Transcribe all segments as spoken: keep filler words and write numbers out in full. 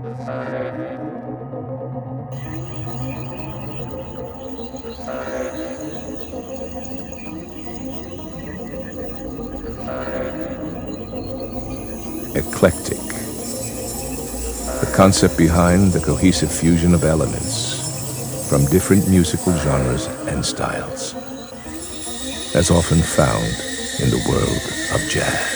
Eclectic. The concept behind the cohesive fusion of elements from different musical genres and styles, as often found in the world of jazz.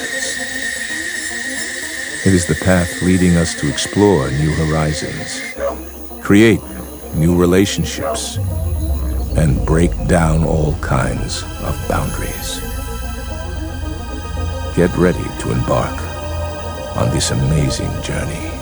It is the path leading us to explore new horizons, create new relationships, and break down all kinds of boundaries. Get ready to embark on this amazing journey.